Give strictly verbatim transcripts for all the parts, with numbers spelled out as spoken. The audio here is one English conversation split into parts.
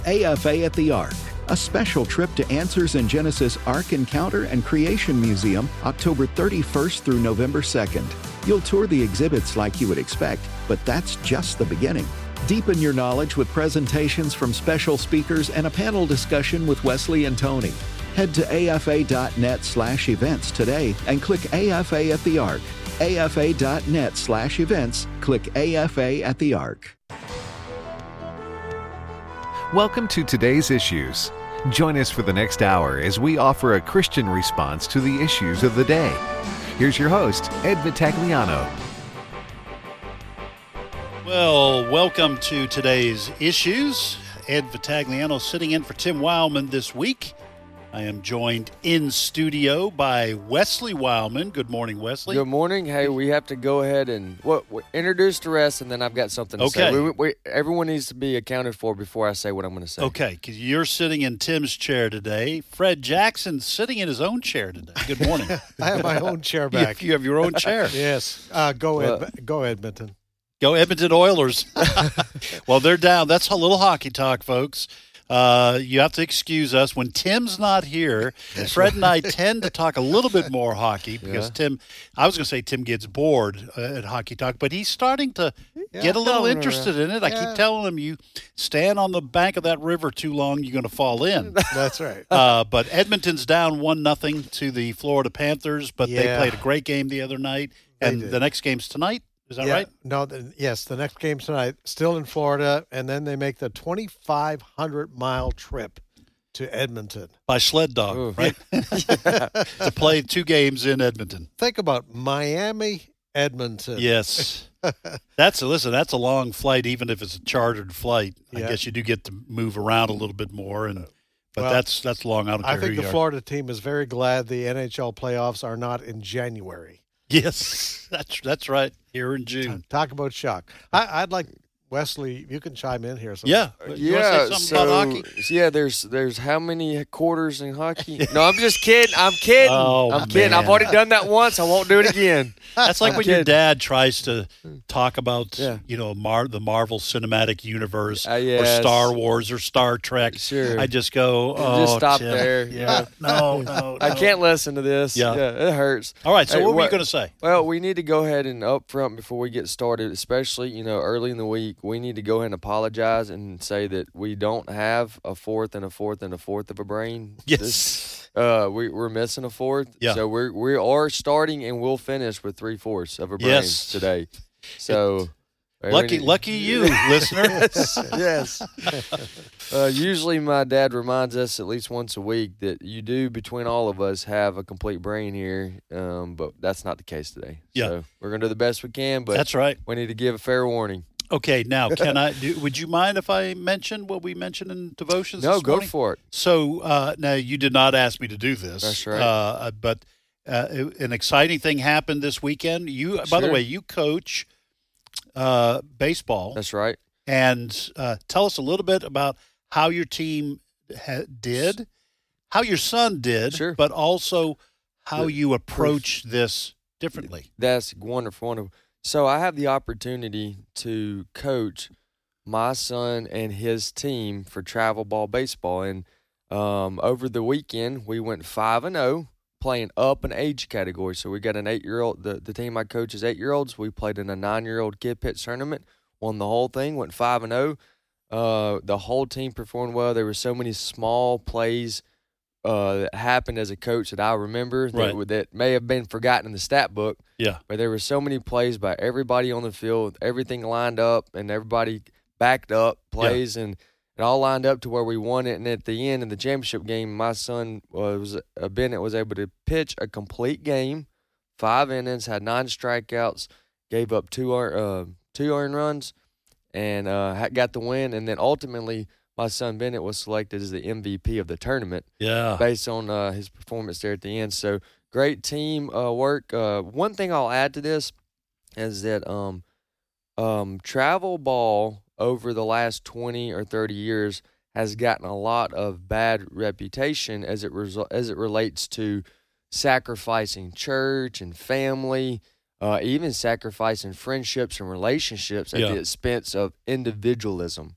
A F A at the Ark, a special trip to Answers in Genesis Ark Encounter and Creation Museum, October thirty-first through November second. You'll tour the exhibits like you would expect, but that's just the beginning. Deepen your knowledge with presentations from special speakers and a panel discussion with Wesley and Tony. Head to afa.net slash events today and click A F A at the Ark. afa.net slash events, click A F A at the Ark. Welcome to Today's Issues. Join us for the next hour as we offer a Christian response to the issues of the day. Here's your host, Ed Vitagliano. Well, welcome to Today's Issues. Ed Vitagliano sitting in for Tim Wildman this week. I am joined in studio by Wesley Wildman. Good morning, Wesley. Good morning. Hey, we have to go ahead and what well, introduce the rest, and then I've got something to okay. say. We, we, everyone needs to be accounted for before I say what I'm going to say. Okay, because you're sitting in Tim's chair today. Fred Jackson's sitting in his own chair today. Good morning. I have my own chair back. You, you have your own chair. Yes. Uh, go, Well, Ed, go Edmonton. Go Edmonton Oilers. Well, they're down. That's a little hockey talk, folks. Uh, you have to excuse us. When Tim's not here, Fred and I tend to talk a little bit more hockey because Yeah. Tim, I was going to say Tim gets bored uh, at hockey talk, but he's starting to Yeah, get a little no, no, no. interested in it. I Yeah. keep telling him, you stand on the bank of that river too long, you're going to fall in. That's right. Uh, but Edmonton's down one nothing to the Florida Panthers, but they Yeah. played a great game the other night, They and did. the next game's tonight. Is that yeah, right? No, the, yes, the next game tonight, still in Florida, and then they make the twenty-five hundred mile trip to Edmonton. By sled dog, Ooh. right? To play two games in Edmonton. Think about Miami, Edmonton. Yes. That's a, listen, that's a long flight, even if it's a chartered flight. I Yeah. guess you do get to move around a little bit more, and but Well, that's that's long. I don't care I think who the you are. Florida team is very glad the N H L playoffs are not in January. Yes, that's that's right. Here in June. Talk about shock. I, I'd like Wesley. You can chime in here. Yeah. You wanna Yeah, say something so about hockey? yeah, there's there's how many quarters in hockey? No, I'm just kidding. I'm kidding. Oh, I'm kidding. I've man. already done that once. I won't do it again. That's like I'm when your kidding. dad tries to talk about, Yeah. you know, Mar- the Marvel Cinematic Universe Uh, or yes. Star Wars or Star Trek. Sure. I just go, oh, Just stop Tim. there. Yeah, no, no, I no. can't listen to this. Yeah. it hurts. All right, so Hey, what were you what- going to say? Well, we need to go ahead and up front before we get started, especially, you know, early in the week, we need to go ahead and apologize and say that we don't have a fourth and a fourth and a fourth of a brain. Yes. This- uh, we, we're missing a fourth. Yeah. So we're, we are starting and we'll finish with three fourths of a brain Yes. today. So. Lucky, we- lucky you, listener. yes. Uh, usually my dad reminds us at least once a week that you do, between all of us, have a complete brain here, um, but that's not the case today. Yeah. So we're going to do the best we can, but That's right. we need to give a fair warning. Okay, now can I? Do, would you mind if I mention what we mentioned in devotions? No, this go morning? for it. So uh, now you did not ask me to do this. That's right. Uh, but uh, an exciting thing happened this weekend. You, by the Sure. way, you coach uh, baseball, That's right. and uh, tell us a little bit about how your team ha- did, how your son did, Sure. but also how The- you approach this differently. That's wonderful, wonderful. So I have the opportunity to coach my son and his team for travel ball baseball, and um, over the weekend we went five and zero, playing up an age category. So we got an eight year old. The the team I coach is eight year olds. We played in a nine year old kid pitch tournament, won the whole thing, went five and zero. Uh, the whole team performed well. There were so many small plays uh, that happened as a coach that I remember that, Right. that may have been forgotten in the stat book. Yeah. But there were so many plays by everybody on the field, everything lined up, and everybody backed up plays, and it all lined up to where we won it. And at the end of the championship game, my son was uh, Bennett was able to pitch a complete game, five innings, had nine strikeouts, gave up two ear- uh, two earned runs, and uh, ha- got the win. And then ultimately, my son Bennett was selected as the M V P of the tournament Yeah. based on uh, his performance there at the end. So great team uh, work. Uh, one thing I'll add to this is that um, um, travel ball over the last twenty or thirty years has gotten a lot of bad reputation as it result as it relates to sacrificing church and family, uh, even sacrificing friendships and relationships at Yeah. the expense of individualism.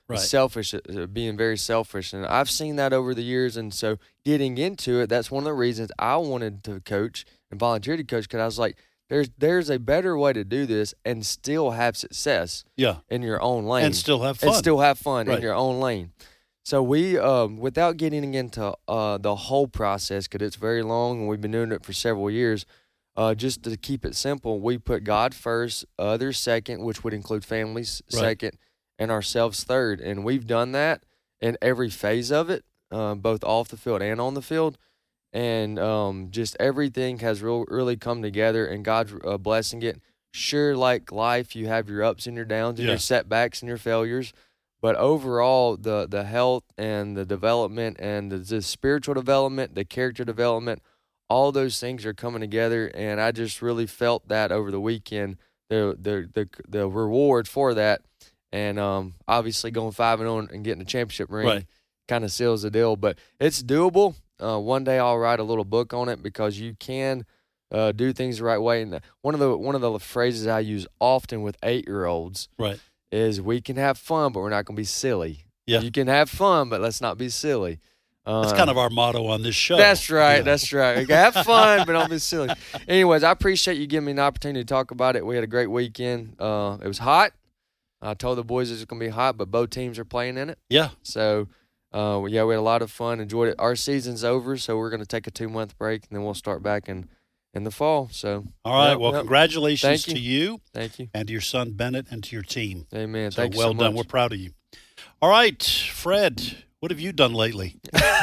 Right. selfish, uh, being very selfish. And I've seen that over the years. And so getting into it, that's one of the reasons I wanted to coach and volunteer to coach, because I was like, there's there's a better way to do this and still have success Yeah. in your own lane. And still have fun. And still have fun Right. in your own lane. So we, um, without getting into uh, the whole process, because it's very long and we've been doing it for several years, uh, just to keep it simple, we put God first, others second, which would include families Right. second, and ourselves third. And we've done that in every phase of it, uh, both off the field and on the field. And um, just everything has real, really come together, and God's uh, blessing it. Sure, like life, you have your ups and your downs and Yeah. your setbacks and your failures. But overall, the the health and the development and the, the spiritual development, the character development, all those things are coming together. And I just really felt that over the weekend, the the the, the reward for that. And um, obviously going five and on and getting a championship ring Right. kind of seals the deal. But it's doable. Uh, one day I'll write a little book on it, because you can uh, do things the right way. And one of the one of the phrases I use often with eight year olds Right. is, we can have fun, but we're not going to be silly. Yeah. You can have fun, but let's not be silly. Uh, That's kind of our motto on this show. That's right. Yeah. That's right. You can have fun, but don't be silly. Anyways, I appreciate you giving me an opportunity to talk about it. We had a great weekend. Uh, it was hot. I told the boys it's going to be hot, but both teams are playing in it. Yeah. So, uh, yeah, we had a lot of fun, enjoyed it. Our season's over, so we're going to take a two-month break, and then we'll start back in, in the fall. So, All right. yep, well, yep. congratulations Thank to you Thank you. and to your son Bennett and to your team. Amen. So Thank you well so much. done. We're proud of you. All right, Fred, what have you done lately?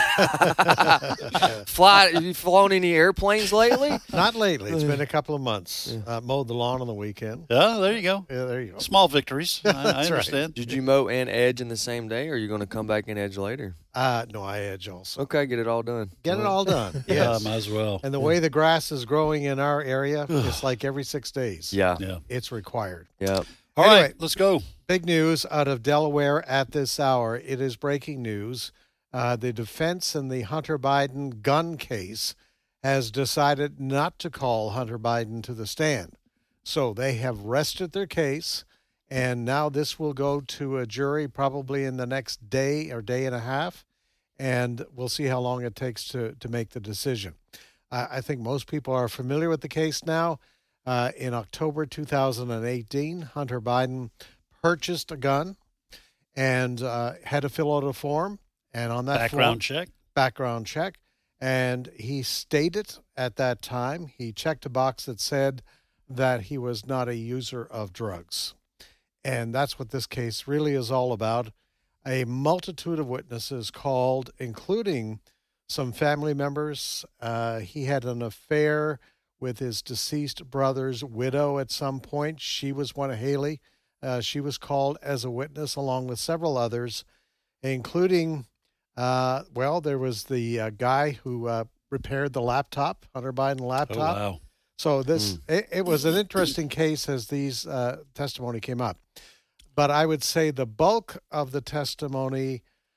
Fly? Have you flown any airplanes lately? Not lately. It's been a couple of months. Uh, mowed the lawn on the weekend. Oh, there you go. Yeah, there you go. Small victories. I, I That's right. understand. Did you mow and edge in the same day, or are you going to come back and edge later? Uh, no, I edge also. Okay, get it all done. Get it all done. Yeah, Yes. might as well. And the way the grass is growing in our area, it's like every six days. Yeah. Yeah. It's required. Yeah. All Anyway. right, let's go. Big news out of Delaware at this hour. It is breaking news. Uh, the defense in the Hunter Biden gun case has decided not to call Hunter Biden to the stand. So they have rested their case, and now this will go to a jury probably in the next day or day and a half, and we'll see how long it takes to, to make the decision. Uh, I think most people are familiar with the case now. Uh, in October two thousand eighteen, Hunter Biden purchased a gun and uh, had to fill out a form. And on that Background form, check. background check. And he stated at that time, he checked a box that said that he was not a user of drugs. And that's what this case really is all about. A multitude of witnesses called, including some family members. Uh, he had an affair with his deceased brother's widow at some point. She was one of Haley. Uh, she was called as a witness along with several others, including, uh, well, there was the uh, guy who uh, repaired the laptop, Hunter Biden Oh, laptop. wow. So this it, it was an interesting case as these uh, testimony came up. But I would say the bulk of the testimony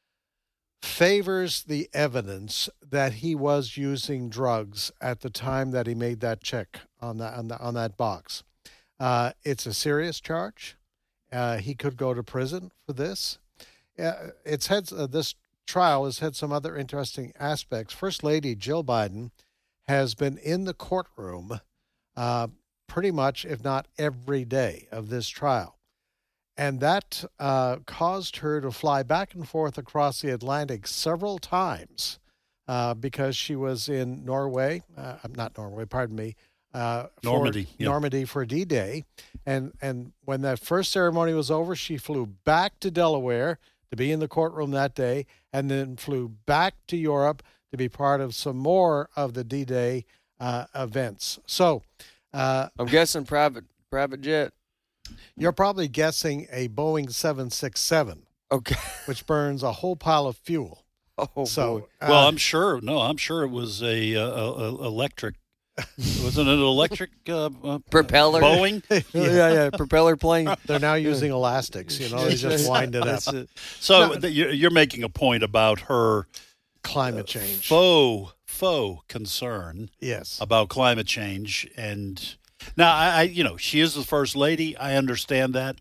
favors the evidence that he was using drugs at the time that he made that check on that on, the, on that box. Uh, it's a serious charge. Uh, he could go to prison for this. Uh, it's had uh, this trial has had some other interesting aspects. First Lady Jill Biden has been in the courtroom uh, pretty much, if not every day of this trial. And that uh, caused her to fly back and forth across the Atlantic several times uh, because she was in Norway, uh, not Norway, pardon me, uh, for Normandy, yeah. Normandy for D-Day. And, and when that first ceremony was over, she flew back to Delaware to be in the courtroom that day, and then flew back to Europe to be part of some more of the D-Day uh, events. So uh, I'm guessing private private jet. you're probably guessing a Boeing seven sixty-seven, Okay. which burns a whole pile of fuel. Oh, So, boy. uh, Well, I'm sure. No, I'm sure it was a, uh, a, a electric. Wasn't it an electric uh, uh, Propeller. Boeing? yeah, yeah, propeller plane. they're now using elastics. You know, they just wind it up. That's it. So th- you're you're making a point about her Climate change. faux faux concern Yes. about climate change, and now I, I you know she is the first lady. I understand that,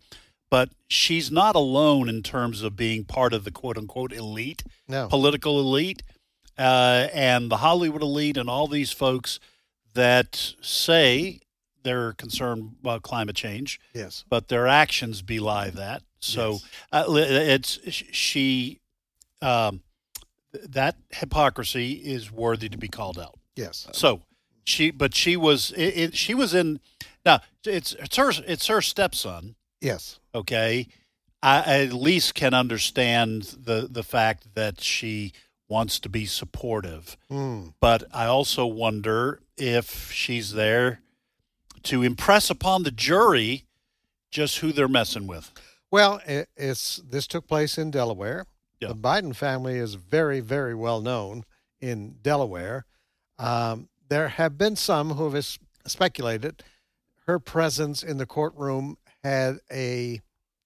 but she's not alone in terms of being part of the quote-unquote elite, No. political elite, uh, and the Hollywood elite and all these folks that say they're concerned about climate change, Yes. but their actions belie that. So Yes. uh, it's she um, that hypocrisy is worthy to be called out. Yes. So she, but she was it, it, she was in now. It's it's her it's her stepson. Yes. Okay, I at least can understand the the fact that she wants to be supportive, Mm. but I also wonder if she's there to impress upon the jury just who they're messing with. Well, it, it's this took place in Delaware. Yeah. The Biden family is very, very well known in Delaware. Um, there have been some who have s- speculated her presence in the courtroom had a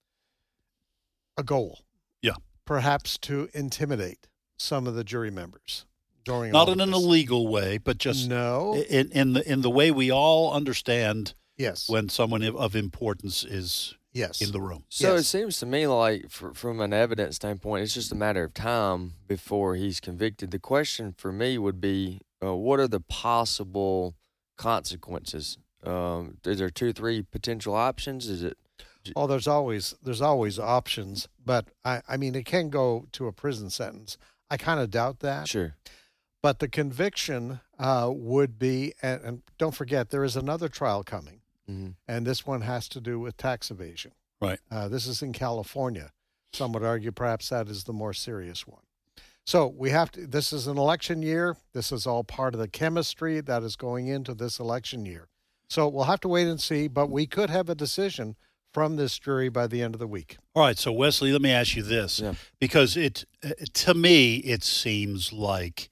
a goal. Yeah. Perhaps to intimidate some of the jury members during Not all in of an this. illegal way, but just No. in, in the in the way we all understand Yes. when someone of importance is Yes. in the room. So Yes. it seems to me like, for, from an evidence standpoint, it's just a matter of time before he's convicted. The question for me would be, uh, what are the possible consequences? Um, is there two or three potential options? Is it? Oh, there's always there's always options, but I, I mean it can go to a prison sentence. I kind of doubt that. Sure. But the conviction uh, would be, and, and don't forget, there is another trial coming, hmm and this one has to do with tax evasion. Right. Uh, this is in California. Some would argue perhaps that is the more serious one. So we have to, this is an election year. This is all part of the chemistry that is going into this election year. So we'll have to wait and see, but we could have a decision from this jury by the end of the week. All right, so Wesley, let me ask you this, Yeah. because it uh, to me it seems like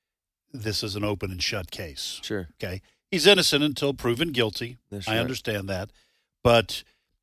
this is an open and shut case. Sure. Okay, he's innocent until proven guilty. That's I right. understand that, but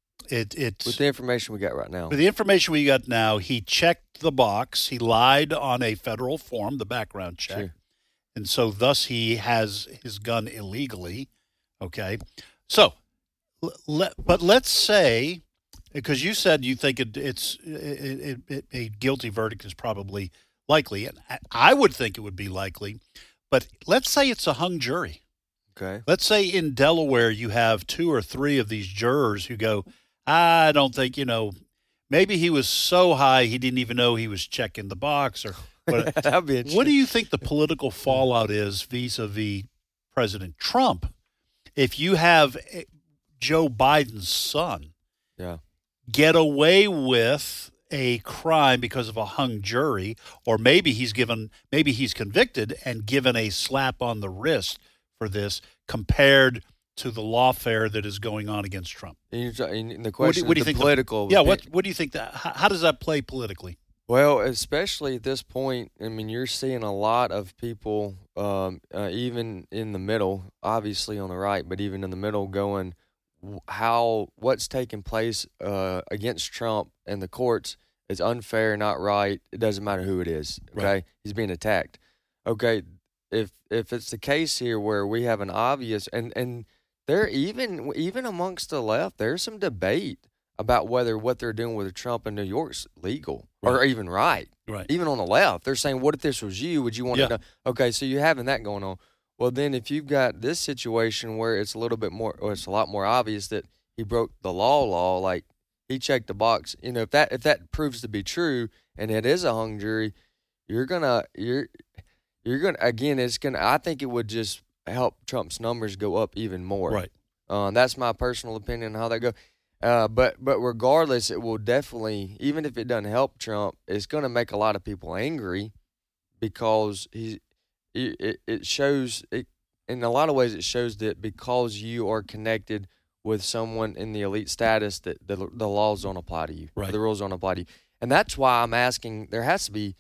it it's With the information we got right now. with the information we got now, he checked the box. He lied on a federal form, the background check, Sure. and so thus he has his gun illegally. Okay, so l- let, but let's say, because you said you think it, it's it, it, it, a guilty verdict is probably likely, and I- I would think it would be likely, but let's say it's a hung jury. Okay. Let's say in Delaware you have two or three of these jurors who go, I don't think, you know, maybe he was so high he didn't even know he was checking the box. Or what, That'd be interesting. what do you think the political fallout is vis-a-vis President Trump if you have eh, Joe Biden's son Yeah. get away with a crime because of a hung jury, or maybe he's given, maybe he's convicted and given a slap on the wrist for this compared to the lawfare that is going on against Trump? And you're try- and the What do, question what do you is the think? political. The, yeah. What What do you think that? How, how does that play politically? Well, especially at this point, I mean, you're seeing a lot of people, um, uh, even in the middle, obviously on the right, but even in the middle, going, w- how what's taking place uh, against Trump and the courts is unfair, not right. It doesn't matter who it is. Okay, Right. he's being attacked. Okay, if if it's the case here where we have an obvious and and there even even amongst the left, there's some debate about whether what they're doing with Trump in New York's legal or Right. even right. Right. Even on the left, they're saying, what if this was you? Would you want Yeah. to know? Okay, so you're having that going on. Well, then if you've got this situation where it's a little bit more, or it's a lot more obvious that he broke the law law, like he checked the box, you know, if that if that proves to be true and it is a hung jury, you're gonna you're you're gonna again, it's gonna I think it would just help Trump's numbers go up even more. Right. Uh, that's my personal opinion on how that goes. Uh, but but regardless, it will definitely, even if it doesn't help Trump, it's going to make a lot of people angry because he, it, it shows, it, in a lot of ways, it shows that because you are connected with someone in the elite status, that the, the laws don't apply to you. Right. The rules don't apply to you. And that's why I'm asking, there has to be,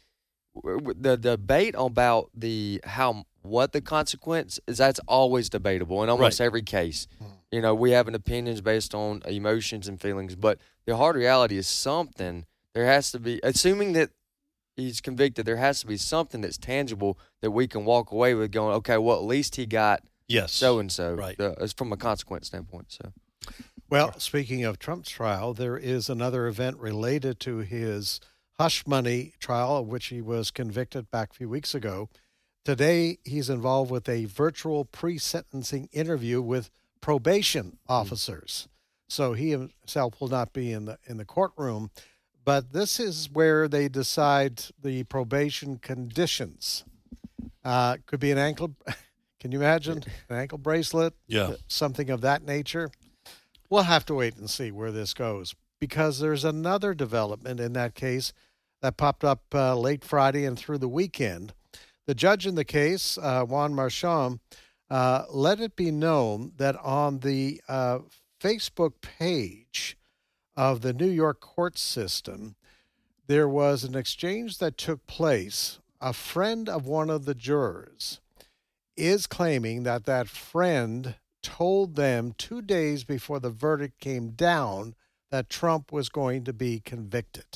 the debate about the how what the consequence is, that's always debatable in almost Right. every case. You know, we have an opinions based on emotions and feelings, but the hard reality is something. There has to be, assuming that he's convicted, there has to be something that's tangible that we can walk away with going, okay, well, at least he got Yes. so and so. Right. It's from a consequence standpoint. So Well, speaking of Trump's trial, there is another event related to his hush money trial, of which he was convicted back a few weeks ago. Today, he's involved with a virtual pre-sentencing interview with probation officers. So he himself will not be in the in the courtroom, but this is where they decide the probation conditions. Uh, could be an ankle. Can you imagine an ankle bracelet? Yeah, something of that nature. We'll have to wait and see where this goes, because there's another development in that case that popped up uh, late Friday and through the weekend. The judge in the case, uh, Juan Marchand, uh, let it be known that on the uh, Facebook page of the New York court system, there was an exchange that took place. A friend of one of the jurors is claiming that that friend told them two days before the verdict came down that Trump was going to be convicted.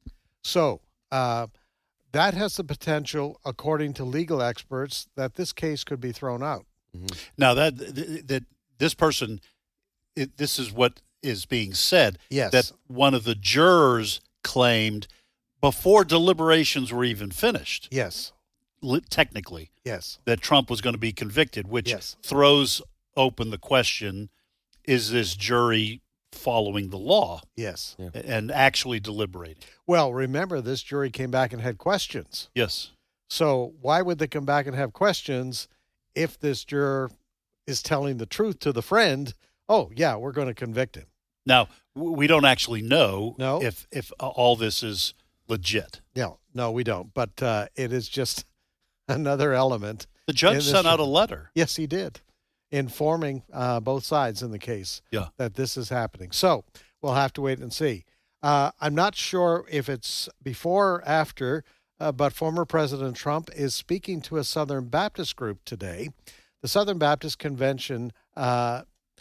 So uh, that has the potential, according to legal experts, that this case could be thrown out. Mm-hmm. Now that that this person, it, this is what is being said. Yes. That one of the jurors claimed before deliberations were even finished. Yes. Technically. Yes. That Trump was going to be convicted, which yes. throws open the question, is this jury following the law? Yes. Yeah. And actually deliberating? Well, remember, this jury came back and had questions. Yes. So why would they come back and have questions if this juror is telling the truth to the friend? Oh, yeah, we're going to convict him. Now, we don't actually know no. if, if all this is legit. No, no, we don't. But uh, it is just another element. The judge sent out a letter. Yes, he did, informing uh, both sides in the case yeah. that this is happening. So we'll have to wait and see. Uh, I'm not sure if it's before or after, uh, but former President Trump is speaking to a Southern Baptist group today. The Southern Baptist Convention uh,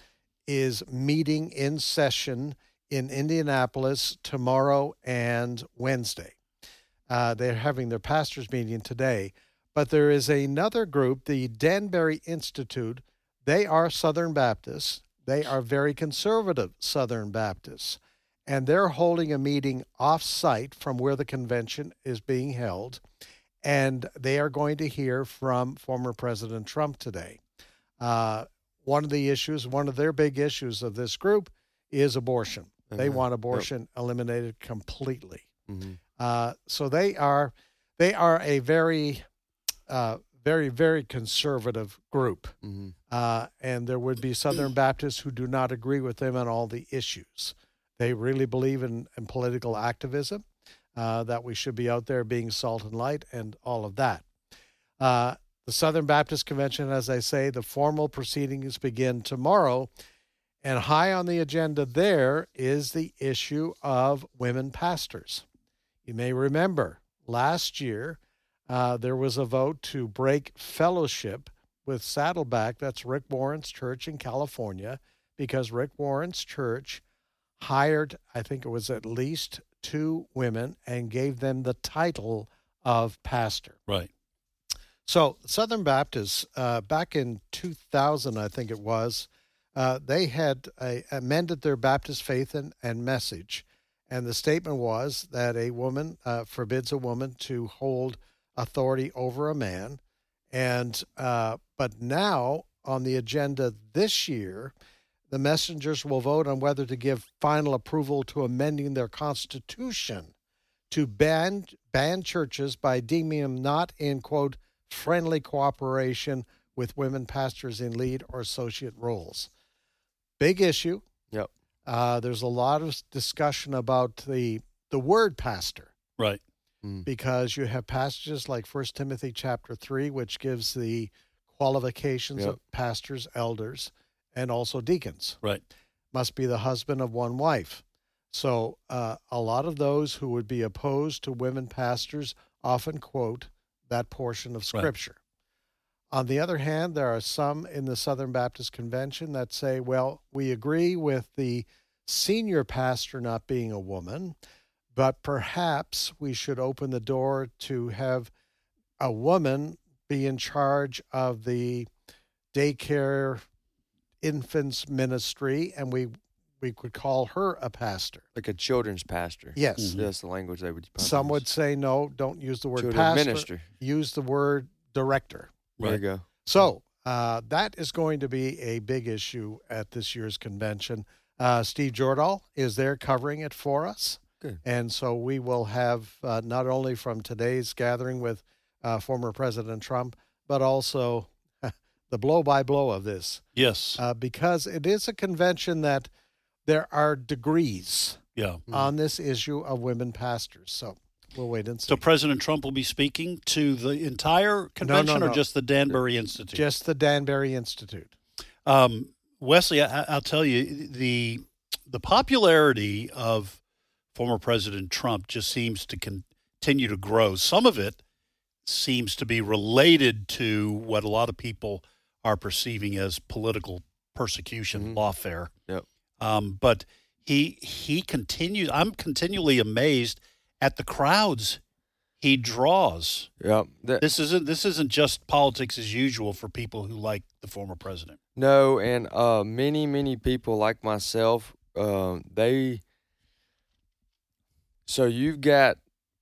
is meeting in session in Indianapolis tomorrow and Wednesday. Uh, they're having their pastors' meeting today. But there is another group, the Danbury Institute. They are Southern Baptists. They are very conservative Southern Baptists. And they're holding a meeting off-site from where the convention is being held. And they are going to hear from former President Trump today. Uh, one of the issues, one of their big issues of this group is abortion. Mm-hmm. They want abortion yep. eliminated completely. Mm-hmm. Uh, so they are, they are a very... Uh, very, very conservative group. Mm-hmm. Uh, and there would be Southern Baptists who do not agree with them on all the issues. They really believe in, in political activism, uh, that we should be out there being salt and light and all of that. Uh, the Southern Baptist Convention, as I say, the formal proceedings begin tomorrow. And high on the agenda there is the issue of women pastors. You may remember last year, Uh, there was a vote to break fellowship with Saddleback, that's Rick Warren's church in California, because Rick Warren's church hired, I think it was at least two women, and gave them the title of pastor. Right. So Southern Baptists, uh, back in two thousand, I think it was, uh, they had uh, amended their Baptist faith and, and message, and the statement was that a woman uh, forbids a woman to hold authority over a man. And uh, but now on the agenda this year, the messengers will vote on whether to give final approval to amending their constitution to ban ban churches by deeming them not in, quote, friendly cooperation with women pastors in lead or associate roles. Big issue. Yep. Uh, there's a lot of discussion about the the word pastor. Right. Because you have passages like First Timothy chapter three, which gives the qualifications yep. of pastors, elders, and also deacons. Right. Must be the husband of one wife. So uh, a lot of those who would be opposed to women pastors often quote that portion of Scripture. Right. On the other hand, there are some in the Southern Baptist Convention that say, well, we agree with the senior pastor not being a woman, but perhaps we should open the door to have a woman be in charge of the daycare infants ministry, and we we could call her a pastor. Like a children's pastor. Yes. Mm-hmm. That's the language they would use. Some would say, no, don't use the word Children's pastor. minister. Use the word director. There you go. So uh, that is going to be a big issue at this year's convention. Uh, Steve Jordahl is there covering it for us. Good. And so we will have uh, not only from today's gathering with uh, former President Trump, but also the blow-by-blow of this. Yes. Uh, because it is a convention that there are degrees yeah. on this issue of women pastors. So we'll wait and see. So President Trump will be speaking to the entire convention no, or no. just the Danbury Institute? Just the Danbury Institute. Um, Wesley, I, I'll tell you, the the popularity of former President Trump just seems to continue to grow. Some of it seems to be related to what a lot of people are perceiving as political persecution, mm-hmm. lawfare. Yep. Um, but he he continues. I'm continually amazed at the crowds he draws. Yep. That, This isn't this isn't just politics as usual for people who like the former president. no, and uh, many, many people like myself, um, they. So you've got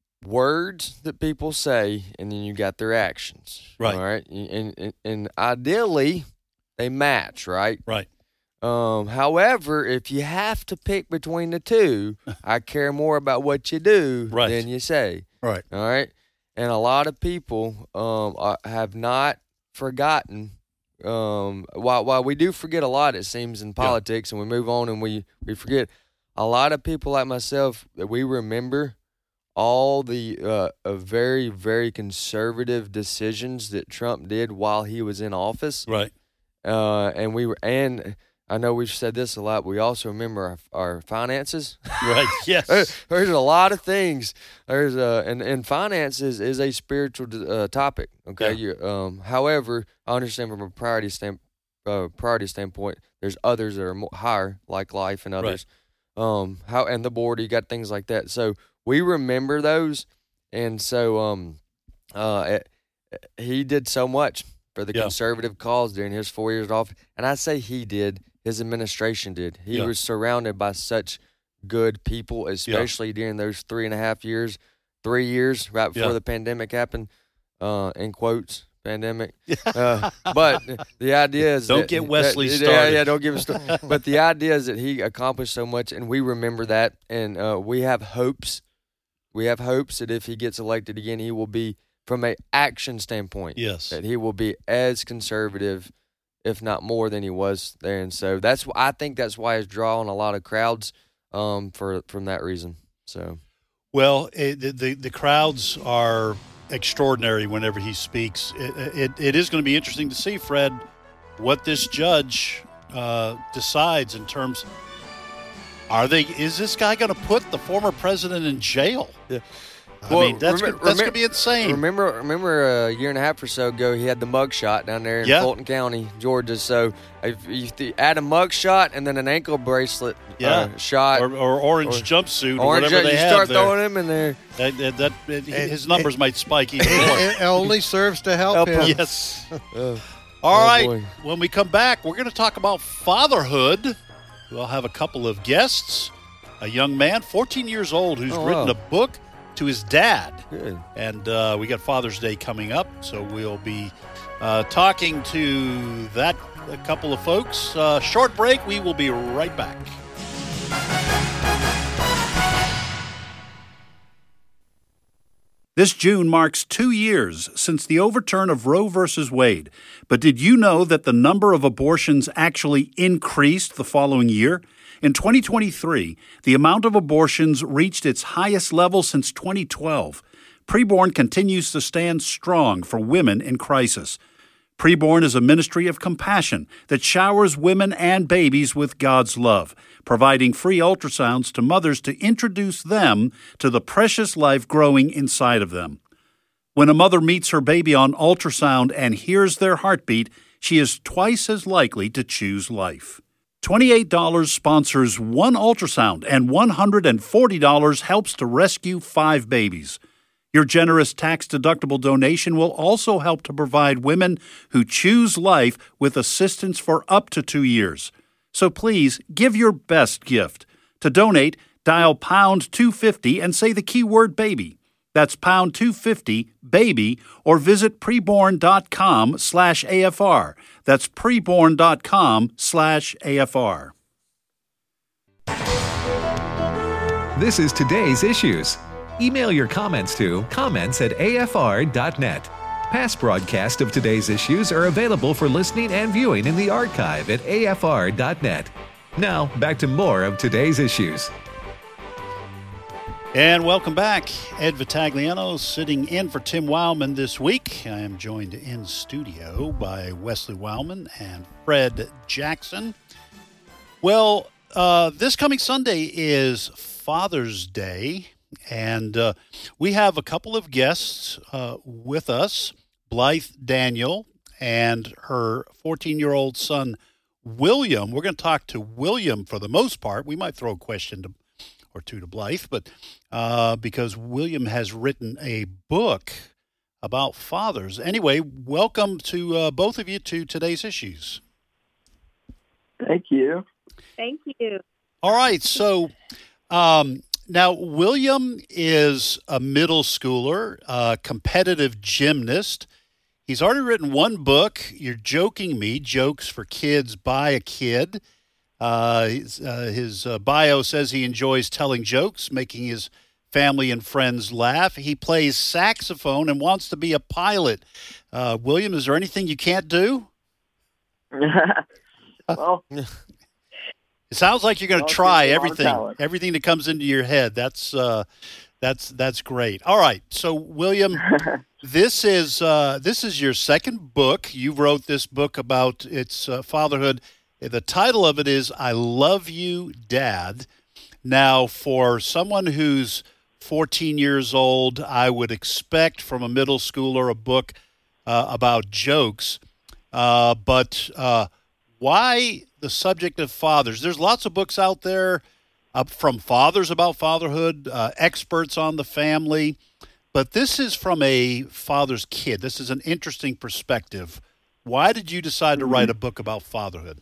words that people say, and then you got their actions. Right. All right. And, and, and ideally, they match, right? Right. Um, however, if you have to pick between the two, I care more about what you do Right. than you say. Right. All right. And a lot of people um, are, have not forgotten. Um, while, while we do forget a lot, it seems, in politics, and we move on and we, we forget, a lot of people like myself, that we remember all the uh, uh, very, very conservative decisions that Trump did while he was in office. Right. Uh, and we were, and I know we've said this a lot, but we also remember our, our finances. Right. Yes. There's a lot of things. There's uh, and, and finances is a spiritual uh, topic. Okay. Yeah. You, um, however, I understand from a priority stand, uh, priority standpoint, there's others that are more higher, like life and others. Right. Um, how and the border, you got things like that. So we remember those, and so um, uh, it, he did so much for the yeah. conservative cause during his four years off, and I say he did. His administration did. He yeah. was surrounded by such good people, especially yeah. during those three and a half years, three years right before yeah. the pandemic happened. Uh, in quotes, pandemic. uh, but the idea is don't that, get Wesley that, started. Yeah, yeah, don't get him started. But the idea is that he accomplished so much, and we remember that, and uh, we have hopes. We have hopes that if he gets elected again, he will be, from an action standpoint, yes, that he will be as conservative, if not more, than he was there. And so that's I think that's why he's drawing a lot of crowds um, for from that reason. So, well, it, the the crowds are extraordinary whenever he speaks. It, it, it is going to be interesting to see, Fred, what this judge uh, decides in terms. Are they? Is this guy going to put the former president in jail? Yeah. I well, mean, that's rem- gonna, that's going to be insane. Remember, remember a year and a half or so ago, he had the mug shot down there in yeah. Fulton County, Georgia. So if you add a mug shot and then an ankle bracelet yeah. uh, shot, or, or orange or, jumpsuit, or orange whatever they you have start there. throwing him in there. That, that, that it, it, his numbers it, might spike even more. It only serves to help, help him. him. Yes. Uh, All oh right. boy. When we come back, we're going to talk about fatherhood. We'll have a couple of guests. A young man, fourteen years old, who's oh, written wow. a book to his dad. Good. And uh, we got Father's Day coming up, so we'll be uh, talking to that a couple of folks. Uh, short break. We will be right back. This June marks two years since the overturn of Roe versus Wade. But did you know that the number of abortions actually increased the following year? In twenty twenty-three, the amount of abortions reached its highest level since twenty twelve. Preborn continues to stand strong for women in crisis. Preborn is a ministry of compassion that showers women and babies with God's love, providing free ultrasounds to mothers to introduce them to the precious life growing inside of them. When a mother meets her baby on ultrasound and hears their heartbeat, she is twice as likely to choose life. twenty-eight dollars sponsors one ultrasound, and one hundred forty dollars helps to rescue five babies. Your generous tax-deductible donation will also help to provide women who choose life with assistance for up to two years. So please give your best gift. To donate, dial pound two fifty and say the keyword baby. That's pound two fifty, baby, or visit preborn.com slash AFR. That's preborn.com slash AFR. This is Today's Issues. Email your comments to comments at A F R dot net. Past broadcasts of Today's Issues are available for listening and viewing in the archive at A F R dot net. Now, back to more of Today's Issues. And welcome back. Ed Vitagliano sitting in for Tim Wildman this week. I am joined in studio by Wesley Wildman and Fred Jackson. Well, uh, this coming Sunday is Father's Day, and uh, we have a couple of guests uh, with us, Blythe Daniel and her fourteen-year-old son, William. We're going to talk to William for the most part. We might throw a question to or two to Blythe, but uh, because William has written a book about fathers. Anyway, welcome to uh, both of you to Today's Issues. Thank you. Thank you. All right, so um, now William is a middle schooler, a competitive gymnast. He's already written one book, You're Joking Me, Jokes for Kids by a Kid. Uh, his uh, his uh, bio says he enjoys telling jokes, making his family and friends laugh. He plays saxophone and wants to be a pilot. Uh, William, is there anything you can't do? Well, it sounds like you're going to well, try there's a lot of everything, talent. everything that comes into your head. That's uh, that's that's great. All right, so William, this is uh, this is your second book. You wrote this book about its uh, fatherhood. The title of it is I Love You, Dad. Now, for someone who's fourteen years old, I would expect from a middle schooler a book uh, about jokes. Uh, but uh, why the subject of fathers? There's lots of books out there uh, from fathers about fatherhood, uh, experts on the family. But this is from a father's kid. This is an interesting perspective. Why did you decide to write a book about fatherhood?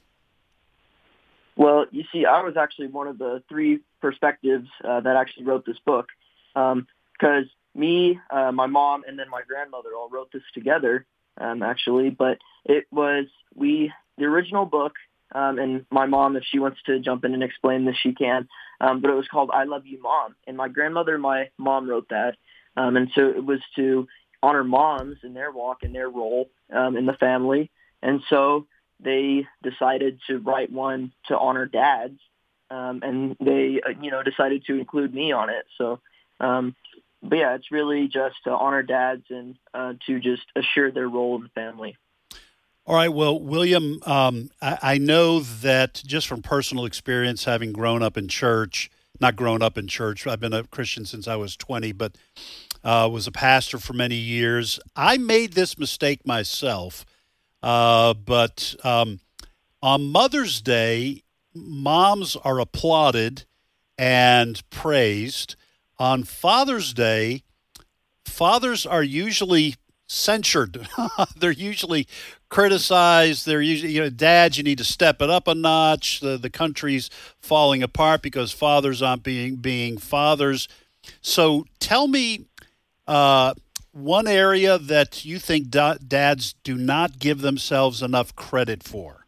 Well, you see, I was actually one of the three perspectives uh, that actually wrote this book, because um, me, uh, my mom, and then my grandmother all wrote this together, um, actually. But it was we the original book, um, and my mom, if she wants to jump in and explain this, she can. Um, but it was called I Love You, Mom, and my grandmother and my mom wrote that, um, and so it was to honor moms in their walk and their role um, in the family, and so they decided to write one to honor dads, um, and they, uh, you know, decided to include me on it. So, um, but yeah, it's really just to honor dads and uh, to just assure their role in the family. All right. Well, William, um, I, I know that just from personal experience, having grown up in church, not grown up in church, I've been a Christian since I was twenty, but uh, was a pastor for many years. I made this mistake myself. Uh, but um, on Mother's Day, moms are applauded and praised. On Father's Day, fathers are usually censured. They're usually criticized. They're usually, you know, dads, you need to step it up a notch. The the country's falling apart because fathers aren't being being fathers. So tell me, uh, one area that you think da- dads do not give themselves enough credit for.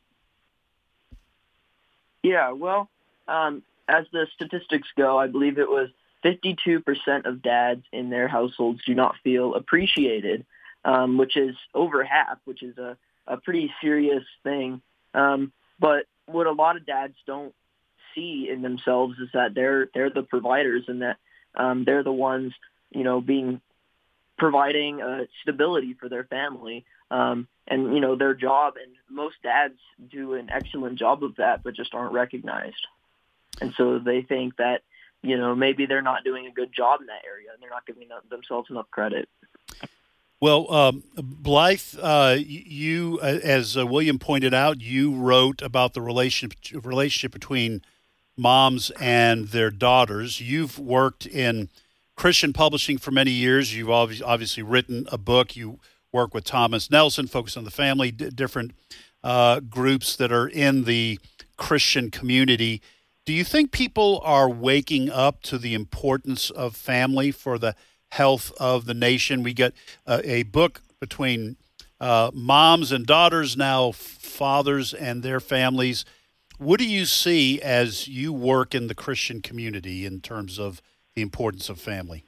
Yeah, well, um, as the statistics go, I believe it was fifty-two percent of dads in their households do not feel appreciated, um, which is over half, which is a, a pretty serious thing. Um, but what a lot of dads don't see in themselves is that they're they're the providers and that um, they're the ones, you know, being providing uh, stability for their family um, and, you know, their job. And most dads do an excellent job of that, but just aren't recognized. And so they think that, you know, maybe they're not doing a good job in that area and they're not giving themselves enough credit. Well, um, Blythe, uh, you, as uh, William pointed out, you wrote about the relationship relationship between moms and their daughters. You've worked in Christian publishing for many years. You've obviously written a book. You work with Thomas Nelson, Focus on the Family, d- different uh, groups that are in the Christian community. Do you think people are waking up to the importance of family for the health of the nation? We get uh, a book between uh, moms and daughters, now fathers and their families. What do you see as you work in the Christian community in terms of the importance of family?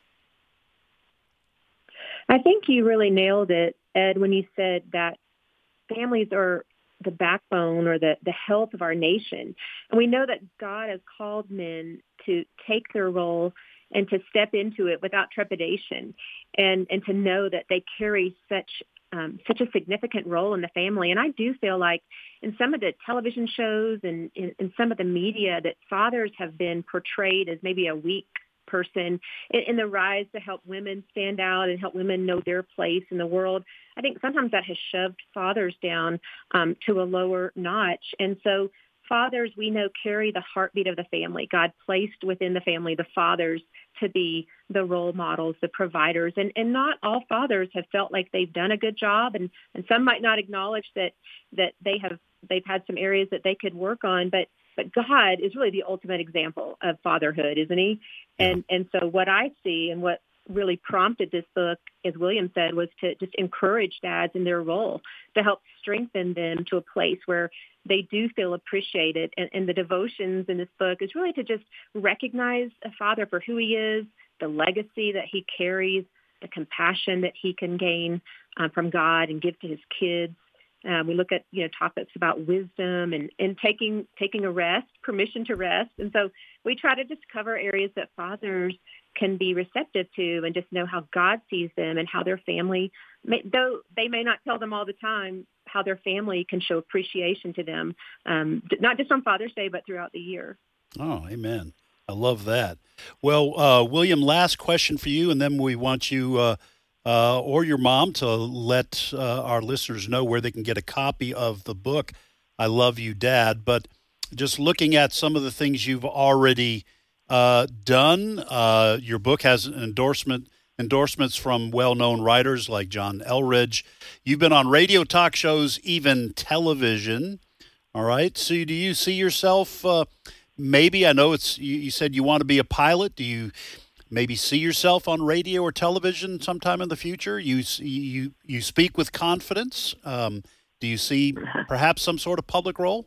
I think you really nailed it, Ed, when you said that families are the backbone or the, the health of our nation. And we know that God has called men to take their role and to step into it without trepidation, and, and to know that they carry such um, such a significant role in the family. And I do feel like in some of the television shows and in, in some of the media that fathers have been portrayed as maybe a weak person in, in the rise to help women stand out and help women know their place in the world. I think sometimes that has shoved fathers down um, to a lower notch. And so fathers, we know, carry the heartbeat of the family. God placed within the family the fathers to be the role models, the providers. And, and not all fathers have felt like they've done a good job. And, and some might not acknowledge that that they have they've had some areas that they could work on. But but God is really the ultimate example of fatherhood, isn't he? And and so what I see and what really prompted this book, as William said, was to just encourage dads in their role, to help strengthen them to a place where they do feel appreciated. And, and the devotions in this book is really to just recognize a father for who he is, the legacy that he carries, the compassion that he can gain uh, from God and give to his kids. Uh, we look at, you know, topics about wisdom and, and taking taking a rest, permission to rest. And so we try to just cover areas that fathers can be receptive to and just know how God sees them and how their family, may, though they may not tell them all the time, how their family can show appreciation to them, um, not just on Father's Day, but throughout the year. Oh, amen. I love that. Well, uh, William, last question for you, and then we want you uh, uh, or your mom to let uh, our listeners know where they can get a copy of the book, I Love You, Dad. But just looking at some of the things you've already uh, done, uh, your book has an endorsement endorsements from well-known writers like John Elridge. You've been on radio talk shows, even television. All right. So do you see yourself uh, maybe, I know it's you, you said you want to be a pilot. Do you maybe see yourself on radio or television sometime in the future? You you you speak with confidence. Um, do you see perhaps some sort of public role?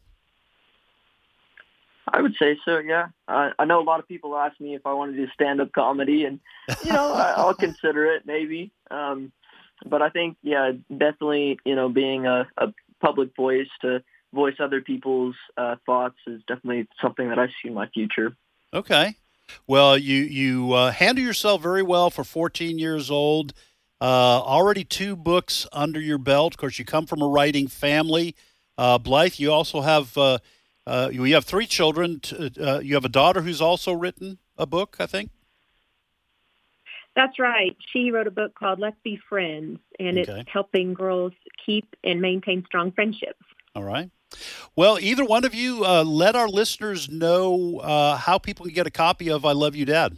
I would say so, yeah. I, I know a lot of people ask me if I want to do stand-up comedy, and, you know, I, I'll consider it maybe. Um, but I think, yeah, definitely, you know, being a, a public voice to voice other people's uh, thoughts is definitely something that I see in my future. Okay. Well, you, you uh, handle yourself very well for fourteen years old. Uh, already two books under your belt. Of course, you come from a writing family. Uh, Blythe, you also have... Uh, Uh, you have three children. Uh, you have a daughter who's also written a book, I think? That's right. She wrote a book called Let's Be Friends, and okay. It's helping girls keep and maintain strong friendships. All right. Well, either one of you, uh, let our listeners know uh, how people can get a copy of I Love You, Dad.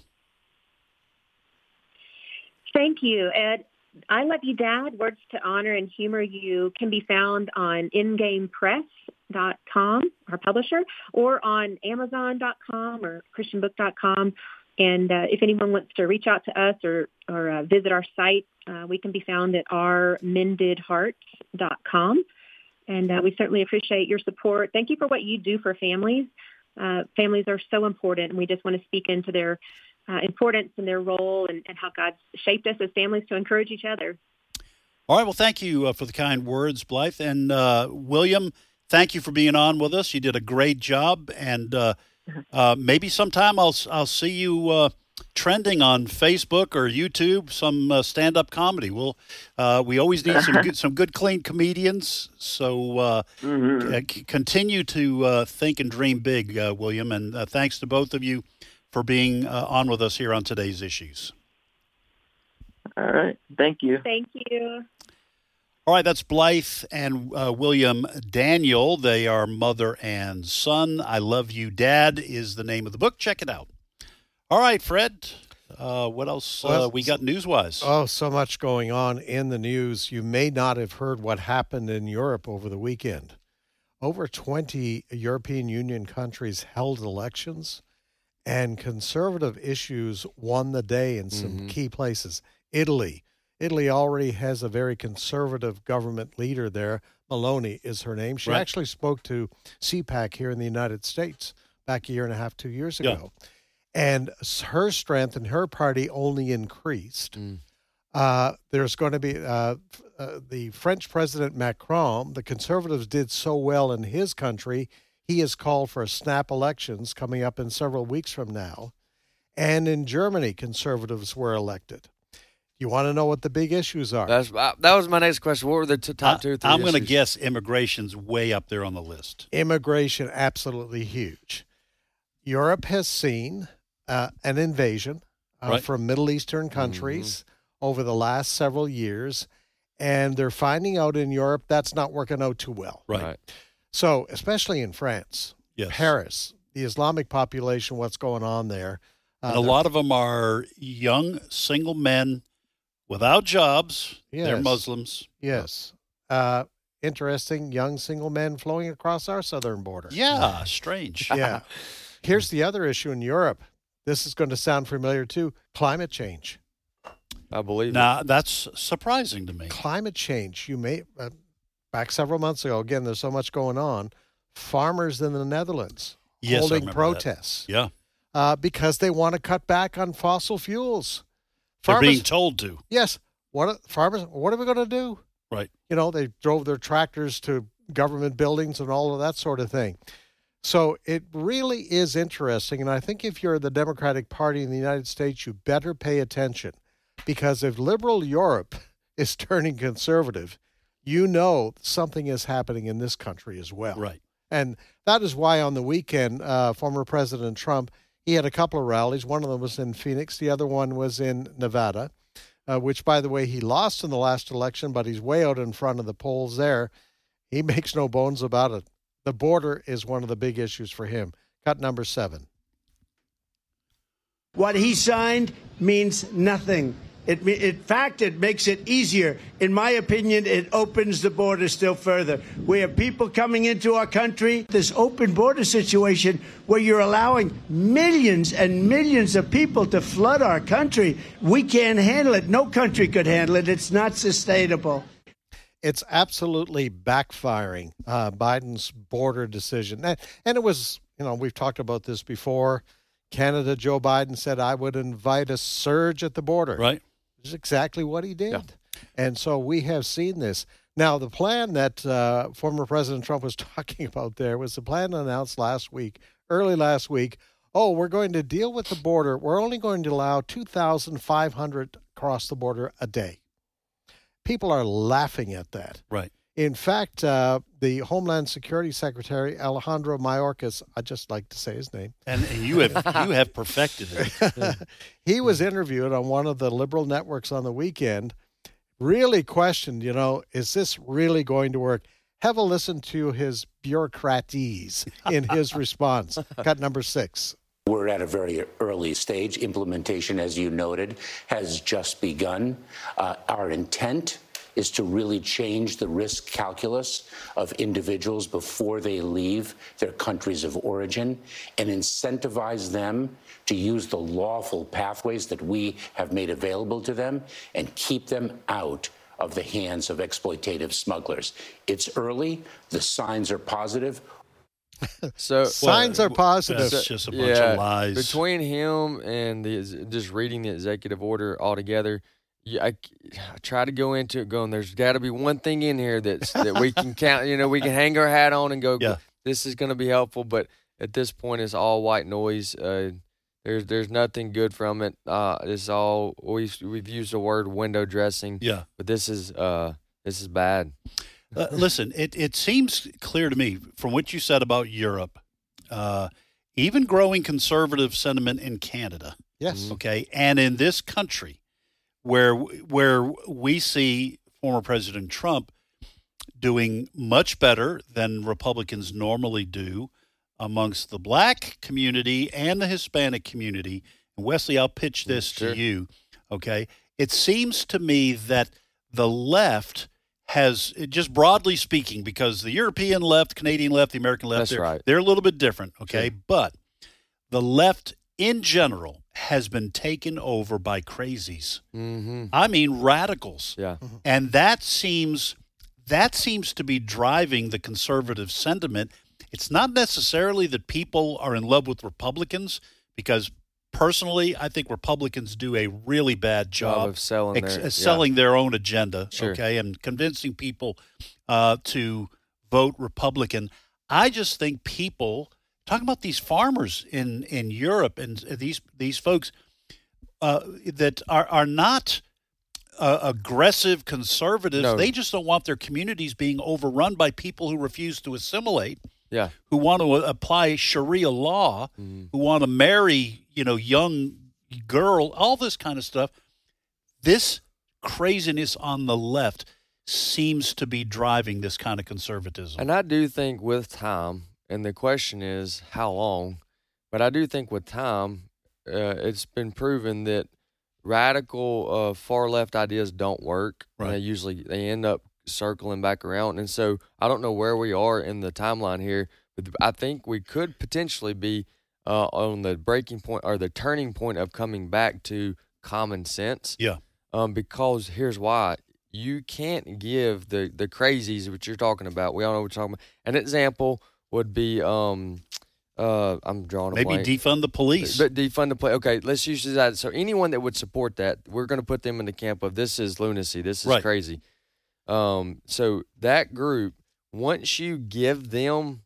Thank you, Ed. I Love You, Dad, Words to Honor and Humor You can be found on InGame Press dot com, our publisher, or on Amazon dot com or Christian Book dot com. And uh, if anyone wants to reach out to us or, or uh, visit our site, uh, we can be found at our mended hearts dot com. And uh, we certainly appreciate your support. Thank you for what you do for families. Uh, families are so important, and we just want to speak into their uh, importance and their role and, and how God's shaped us as families to encourage each other. All right. Well, thank you uh, for the kind words, Blythe. And uh, William, thank you for being on with us. You did a great job, and uh, uh, maybe sometime I'll I'll see you uh, trending on Facebook or YouTube, some uh, stand-up comedy. We'll uh, we always need some good, some good, clean comedians. So uh, mm-hmm. c- continue to uh, think and dream big, uh, William. And uh, thanks to both of you for being uh, on with us here on Today's Issues. All right. Thank you. Thank you. All right, that's Blythe and uh, William Daniel. They are mother and son. I Love You, Dad is the name of the book. Check it out. All right, Fred, uh, what else uh, well, we got news-wise? Oh, so much going on in the news. You may not have heard what happened in Europe over the weekend. over twenty European Union countries held elections, and conservative issues won the day in some Mm-hmm. key places. Italy. Italy already has a very conservative government leader there. Meloni is her name. She Right. actually spoke to C PAC here in the United States back a year and a half, two years ago. Yeah. And s- her strength and her party only increased. Mm. Uh, there's going to be uh, f- uh, the French President Macron. The conservatives did so well in his country. He has called for snap elections coming up in several weeks from now. And in Germany, conservatives were elected. You want to know what the big issues are? That's uh, that was my next question. What were the t- top two or three I'm going to issues? guess immigration's way up there on the list. Immigration, absolutely huge. Europe has seen uh, an invasion uh, Right. from Middle Eastern countries over the last several years, and they're finding out in Europe that's not working out too well. Right. Right. So, especially in France, Yes. Paris, the Islamic population, what's going on there? Uh, And a lot of them are young, single men without jobs. They're Yes. Muslims. Yes. Uh, interesting young single men flowing across our southern border. Yeah, strange. Yeah. Here's the other issue in Europe. This is going to sound familiar too. Climate change. I believe it. Now, that's surprising to me. Climate change. You may, uh, back several months ago, again, there's so much going on. Farmers in the Netherlands Yes, I holding remember that. protests Yeah. uh, because they want to cut back on fossil fuels. They're Farmers, being told to. yes. What are, farmers? What are we going to do? Right. You know, they drove their tractors to government buildings and all of that sort of thing. So it really is interesting. And I think if you're the Democratic Party in the United States, you better pay attention, because if liberal Europe is turning conservative, you know something is happening in this country as well. Right. And that is why on the weekend, uh, former President Trump, he had a couple of rallies. One of them was in Phoenix. The other one was in Nevada, uh, which, by the way, he lost in the last election, but he's way out in front of the polls there. He makes no bones about it. The border is one of the big issues for him. Cut number seven. What he signed means nothing. It, in fact, it makes it easier. In my opinion, it opens the border still further. We have people coming into our country. This open border situation where you're allowing millions and millions of people to flood our country, we can't handle it. No country could handle it. It's not sustainable. It's absolutely backfiring, uh, Biden's border decision. And, and it was, you know, we've talked about this before. Canada, Joe Biden said, I would invite a surge at the border. Right. Which is exactly what he did. Yeah. And so we have seen this. Now, the plan that uh, former President Trump was talking about there was the plan announced last week, early last week. Oh, we're going to deal with the border. We're only going to allow two thousand five hundred cross the border a day. People are laughing at that. Right. In fact, uh, the Homeland Security Secretary, Alejandro Mayorkas, I just like to say his name. And, and you have you have perfected it. He was interviewed on one of the liberal networks on the weekend, really questioned, you know, is this really going to work? Have a listen to his bureaucratese in his response. Cut number six. We're at a very early stage. Implementation, as you noted, has just begun. Uh, our intent is to really change the risk calculus of individuals before they leave their countries of origin and incentivize them to use the lawful pathways that we have made available to them and keep them out of the hands of exploitative smugglers. It's early. The signs are positive. So Signs are positive. That's just a bunch yeah, of lies. between him and the just reading the executive order altogether. Yeah, I, I try to go into it going, there's got to be one thing in here that's that we can count. You know, we can hang our hat on and go, Yeah. this is going to be helpful. But at this point, it's all white noise. Uh, there's there's nothing good from it. Uh, it's all we've we've used the word window dressing. Yeah. But this is uh this is bad. Uh, listen, it, it seems clear to me from what you said about Europe, uh, even growing conservative sentiment in Canada, Yes. okay, and in this country, where where we see former President Trump doing much better than Republicans normally do amongst the black community and the Hispanic community. And Wesley, I'll pitch this Sure. to you, okay? It seems to me that the left has, just broadly speaking, because the European left, Canadian left, the American left, That's they're, right. they're a little bit different, okay? Sure. But the left in general has been taken over by crazies. Mm-hmm. I mean radicals. Yeah. And that seems that seems to be driving the conservative sentiment. It's not necessarily that people are in love with Republicans, because personally, I think Republicans do a really bad job, Job of selling ex- their- uh, selling their own agenda, Sure. okay, and convincing people uh, to vote Republican. I just think people, talking about these farmers in, in Europe and these these folks uh, that are, are not uh, aggressive conservatives, No. they just don't want their communities being overrun by people who refuse to assimilate, Yeah. who want to apply Sharia law, Mm-hmm. who want to marry, you know, young girl, all this kind of stuff. This craziness on the left seems to be driving this kind of conservatism. And I do think with time, and the question is how long, but I do think with time, uh, it's been proven that radical uh, far left ideas don't work. Right. And they usually they end up circling back around. And so I don't know where we are in the timeline here, but I think we could potentially be uh, on the breaking point or the turning point of coming back to common sense. Yeah. Um, because here's why. You can't give the, the crazies, what you're talking about. We all know what you're talking about. An example would be, um, uh, I'm drawing a Maybe blank. defund the police. But defund the police. Okay, let's use that. So anyone that would support that, we're going to put them in the camp of this is lunacy. This is Right. crazy. Um, so that group, once you give them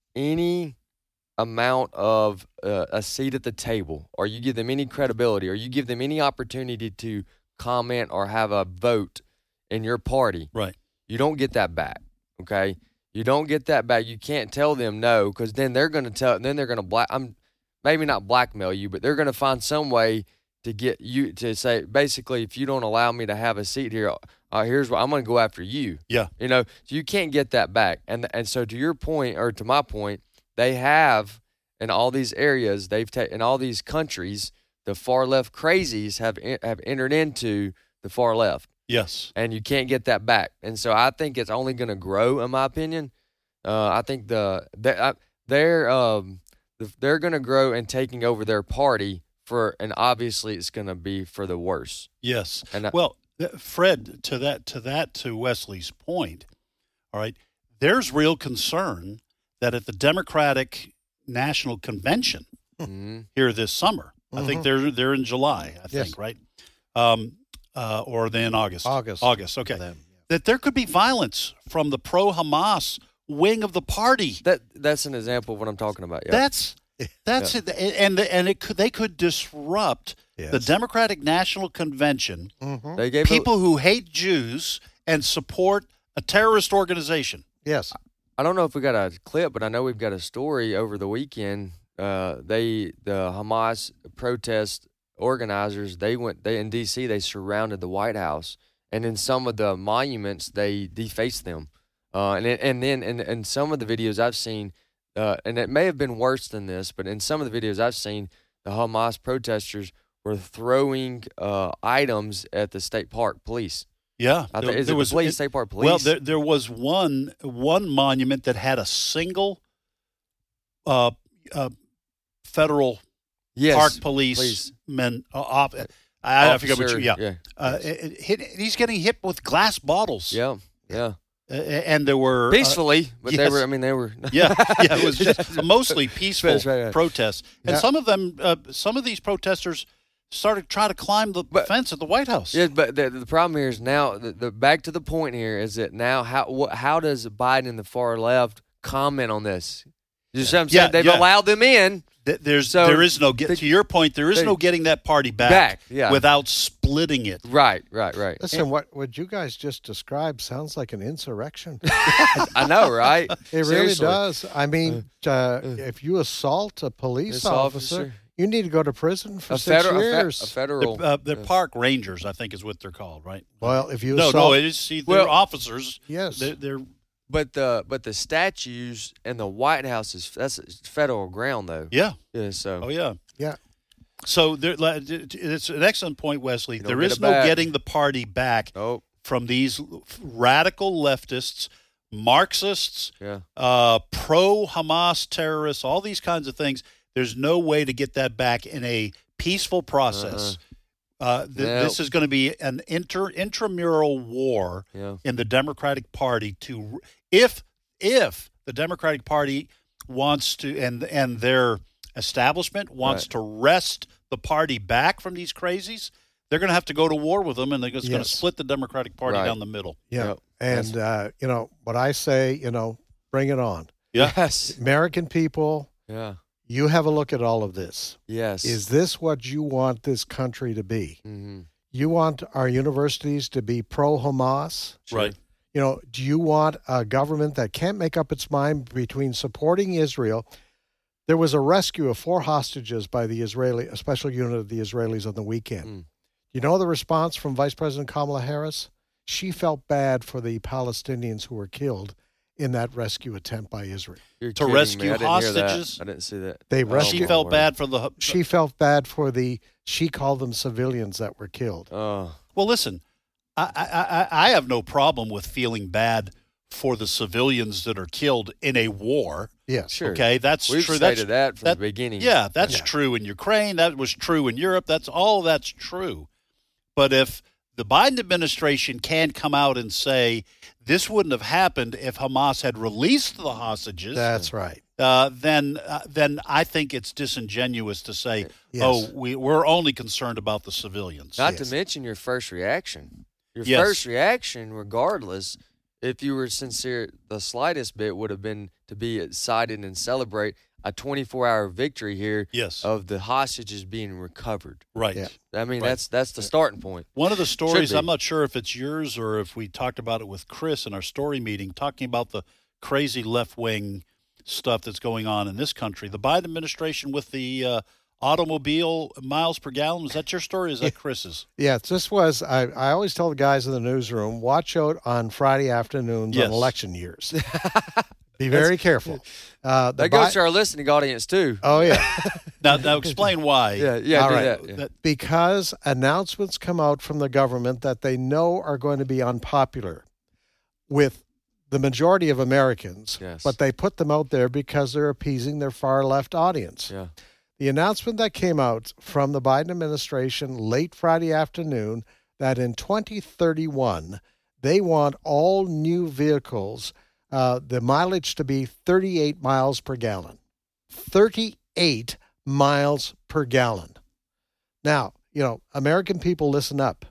any amount of uh, a seat at the table, or you give them any credibility, or you give them any opportunity to comment or have a vote in your party, Right. you don't get that back. Okay, you don't get that back. You can't tell them no, because then they're going to tell. Then they're going to black. I'm maybe not blackmail you, but they're going to find some way to get you to say, basically, if you don't allow me to have a seat here, uh, here's what I'm going to go after you. Yeah. You know, so you can't get that back. And and so to your point, or to my point, they have in all these areas, they've taken in all these countries, the far left crazies have have entered into the far left. Yes. And you can't get that back. And so I think it's only going to grow, in my opinion. Uh, I think the they're they're, um, they're going to grow and taking over their party for, and obviously it's going to be for the worse. Yes. And I, Well, th- Fred, to that, to that, to Wesley's point, all right, there's real concern that at the Democratic National Convention mhm. here this summer, I think they're they're in July, I Yes. think, right? Um, uh, or then August. August. August. Okay. Then, That there could be violence from the pro-Hamas wing of the party. that that's an example of what I'm talking about. Yeah. That's that's it, and the, and it could they could disrupt Yes. the Democratic National Convention. Mhm. They gave a- People who hate Jews and support a terrorist organization. Yes. I don't know if we got a clip, but I know we've got a story over the weekend. Uh, they the Hamas protest organizers they went they in D C they surrounded the White House, and in some of the monuments they defaced them, uh, and it- and then in, in some of the videos I've seen, uh, and it may have been worse than this, but in some of the videos I've seen, the Hamas protesters were throwing uh, items at the state park police. Yeah, I there- think is there it was the police, it- state park police? Well, there there was one one monument that had a single uh, uh, federal yes, park police. policeman. Uh, off, I, I forget what you. Officer, Yeah, yeah, Uh, it, it hit, he's getting hit with glass bottles. yeah, yeah. Uh, and there were uh, Peacefully, but they yes. were. I mean, they were. yeah, yeah, it was just a mostly peaceful That's right, right. protests, and Yeah. some of them, uh, some of these protesters started trying to climb the But- fence at the White House. Yeah, but the, the problem here is now the, the back to the point here is that now how what, how does Biden and the far left comment on this? You see what I'm saying? Yeah, They've yeah. allowed them in. Th- There's So, there is no get they- to your point. There is they- no getting that party back, Back, yeah. without splitting it. Right, right, right. Listen, what what you guys just described sounds like an insurrection. I know, right? It really Seriously. does. I mean, uh, if you assault a police This officer, officer. you need to go to prison for A six federal, a, fe- years. a federal. Uh, they're park rangers, I think, is what they're called, right? well, if you No, assault, no, it is. See, they're Well, officers. yes, They're, they're but the but the statues and the White House is that's federal ground though. yeah. Yeah. So Oh, yeah. yeah. So there, it's an excellent point, Wesley. You don't There get is it no back. getting the party back oh, from these radical leftists, Marxists, Yeah. uh, pro-Hamas terrorists, all these kinds of things. There's no way to get that back in a peaceful process. Uh-uh. Uh, th- Yeah. This is going to be an inter intramural war Yeah. in the Democratic Party. To if if the Democratic Party wants to and and their establishment wants Right. to wrest the party back from these crazies, they're going to have to go to war with them, and they're just going to Yes. split the Democratic Party Right. down the middle. Yeah. Yep. And, uh, you know, what I say, you know, bring it on. Yeah. Yes. American people, Yeah. you have a look at all of this. Yes. Is this what you want this country to be? Mm-hmm. You want our universities to be pro-Hamas? Right. You know, do you want a government that can't make up its mind between supporting Israel? There was a rescue of four hostages by the Israeli, a special unit of the Israelis on the weekend. Mm. You know the response from Vice President Kamala Harris? She felt bad for the Palestinians who were killed in that rescue attempt by Israel. You're To kidding rescue me. I didn't hear that. hostages? I didn't see that. They Oh, rescued- She my felt word. bad for the. She felt bad for the, she called them civilians that were killed. Oh. Well, listen, I, I, I, I have no problem with feeling bad for the civilians that are killed in a war. Yes. Sure. Okay, that's We've true. stated That's, that from the beginning. Yeah, that's Yeah. true in Ukraine. That was true in Europe. That's all that's true. But if the Biden administration can come out and say this wouldn't have happened if Hamas had released the hostages, That's right. uh, then uh, then I think it's disingenuous to say, Yes. oh, we, we're only concerned about the civilians. Not Yes. to mention your first reaction. Your Yes. first reaction, regardless, if you were sincere, the slightest bit would have been to be excited and celebrate a twenty-four hour victory here Yes. of the hostages being recovered. Right. Yeah. I mean, Right. that's that's the starting point. One of the stories, be. I'm not sure if it's yours or if we talked about it with Chris in our story meeting, talking about the crazy left-wing stuff that's going on in this country. The Biden administration with the uh, automobile miles per gallon, is that your story or is that Chris's? Yeah, this was, I, I always tell the guys in the newsroom, watch out on Friday afternoons Yes. on election years. Be very careful. Uh, the That goes Bi- to our listening audience too. Oh, yeah. Now, now explain why. Yeah, yeah, All do right. that. Yeah. That- Because announcements come out from the government that they know are going to be unpopular with the majority of Americans, Yes. but they put them out there because they're appeasing their far left audience. Yeah. The announcement that came out from the Biden administration late Friday afternoon that in twenty thirty-one, they want all new vehicles, uh, the mileage to be thirty-eight miles per gallon. thirty-eight miles per gallon. Now, you know, American people, listen up.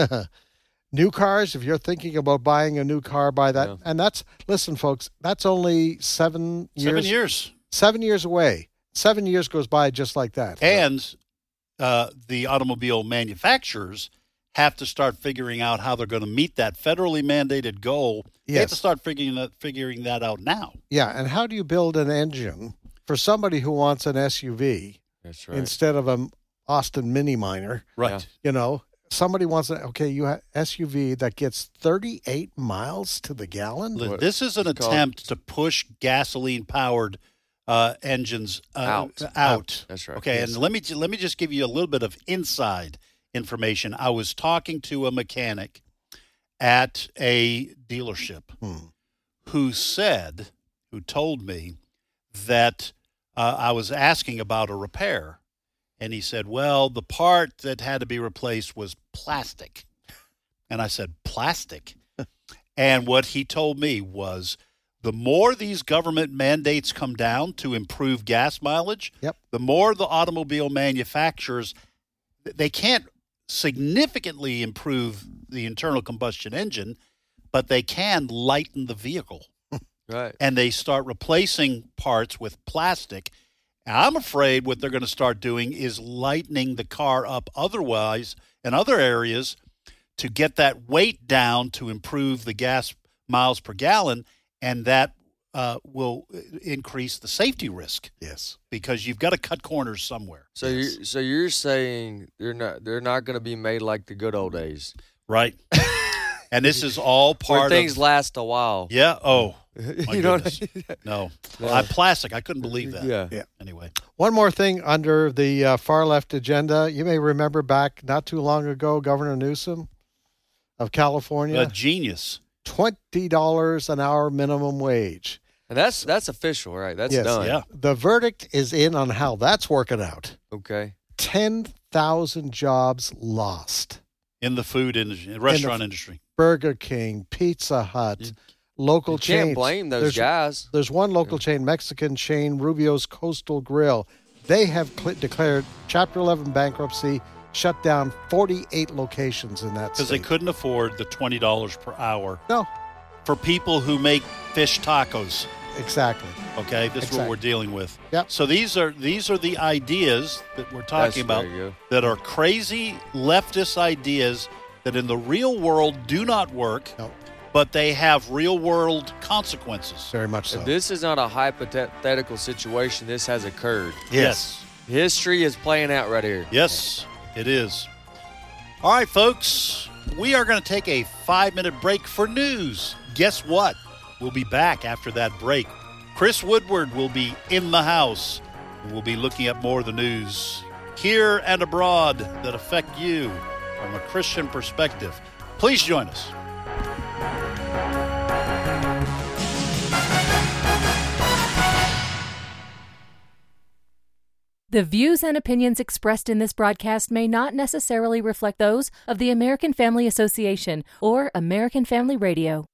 New cars, if you're thinking about buying a new car, buy that. Yeah. And that's, listen, folks, that's only seven years. Seven years. Seven years away. Seven years goes by just like that. And uh, the automobile manufacturers have to start figuring out how they're going to meet that federally mandated goal. They have Yes. to start figuring that, figuring that out now. Yeah, and how do you build an engine for somebody who wants an S U V That's right. instead of an Austin Mini Minor? Right. Yeah. You know, somebody wants an okay, you have S U V that gets thirty-eight miles to the gallon. Li- What- This is an it's called- attempt to push gasoline-powered uh, engines uh, Out. out. That's right. Okay, Yes. and let me let me just give you a little bit of inside information. I was talking to a mechanic at a dealership Hmm. who said, who told me that uh, I was asking about a repair, and he said, "Well, the part that had to be replaced was plastic," and I said, "Plastic." And what he told me was the more these government mandates come down to improve gas mileage, Yep. the more the automobile manufacturers, they can't significantly improve the internal combustion engine, but they can lighten the vehicle. Right. And they start replacing parts with plastic. And I'm afraid what they're going to start doing is lightening the car up otherwise in other areas to get that weight down to improve the gas miles per gallon, and that uh, will increase the safety risk Yes. because you've got to cut corners somewhere. So you so you're saying they're not they're not going to be made like the good old days, Right. And this is all where part things of last a while. yeah. Oh, my you know. goodness. No, I plastic. I couldn't believe that. Yeah. Yeah. Anyway, One more thing under the uh, far left agenda. You may remember back not too long ago, Governor Newsom of California. A genius. twenty dollars an hour minimum wage. And that's that's official, right? That's Yes. done. Yeah. The verdict is in on how that's working out. Okay. ten thousand jobs lost. In the food industry, restaurant f- industry. Burger King, Pizza Hut, You- local You can't chains. blame those there's, guys. There's one local chain, Mexican chain, Rubio's Coastal Grill. They have cl- declared Chapter eleven bankruptcy, shut down forty-eight locations in that Because they state. couldn't afford the twenty dollars per hour No, for people who make fish tacos. exactly. Okay, this is what Exactly. we're dealing with. Yep. So these are these are the ideas that we're talking That's- about there you go. that are crazy leftist ideas that in the real world do not work, No, but they have real world consequences. very much so. This is not a hypothetical situation. This has occurred. Yes. History is playing out right here. Yes, it is. All right, folks, we are going to take a five-minute break for news. Guess what? We'll be back after that break. Chris Woodward will be in the house. We'll be looking at more of the news here and abroad that affect you from a Christian perspective. Please join us. The views and opinions expressed in this broadcast may not necessarily reflect those of the American Family Association or American Family Radio.